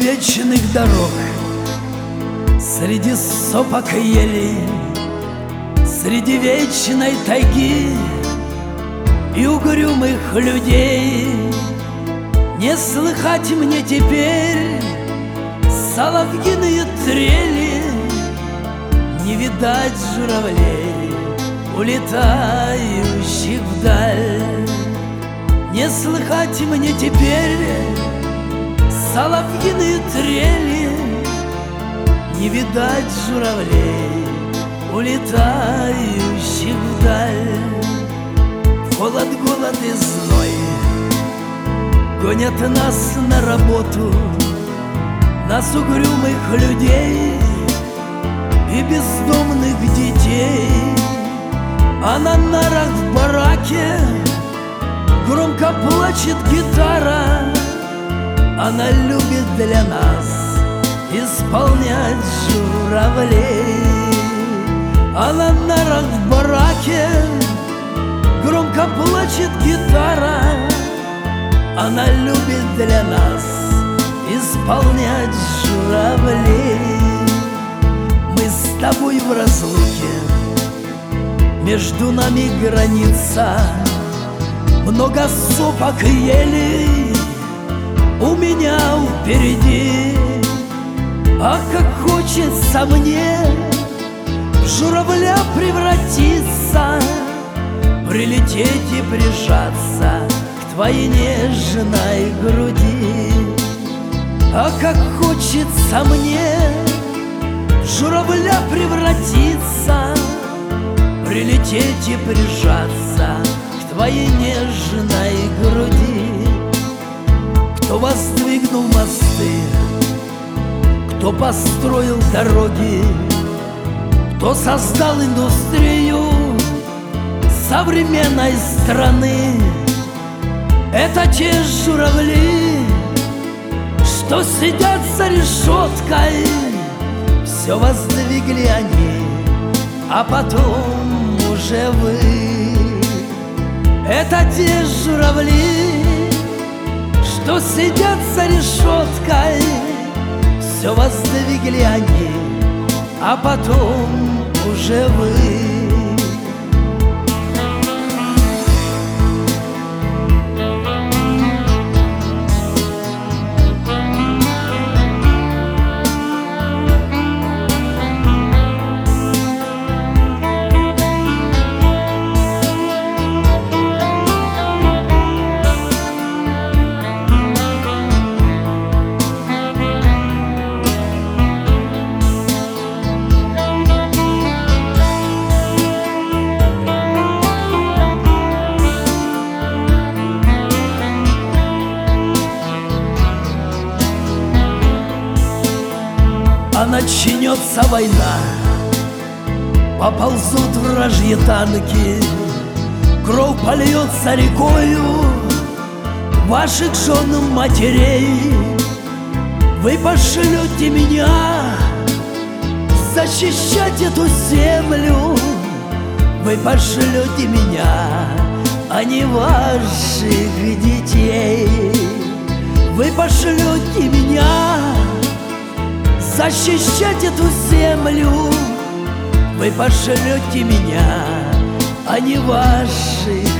вечных дорог, среди сопок и елей, среди вечной тайги и угрюмых людей не слыхать мне теперь соловьиные трели, не видать журавлей, улетающих вдаль. Не слыхать мне теперь соловьиные трели, не видать журавлей, улетающих вдаль. В холод, голод и зной гонят нас на работу, нас угрюмых людей и бездомных детей. А на нарах в бараке громко плачет гитара, она любит для нас исполнять журавлей. А на нарах в бараке громко плачет гитара, она любит для нас исполнять журавлей. Мы с тобой в разлуке, между нами граница, много сопок и елей у меня впереди. А как хочется мне в журавля превратиться, прилететь и прижаться к твоей нежной груди. А как хочется мне в журавля превратиться, прилететь и прижаться к твоей нежной груди. Кто воздвигнул мосты, кто построил дороги, кто создал индустрию современной страны, это те журавли, что сидят за решеткой. Все воздвигли они, а потом уже вы. Это те журавли, что сидят за решеткой. Все воздвигли они, а потом уже вы. А начнется война, поползут вражьи танки, кровь польется рекою ваших жен, матерей. Вы пошлете меня защищать эту землю, вы пошлете меня, а не ваших детей. Вы пошлете меня защищать эту землю, вы пошлете меня, а не ваших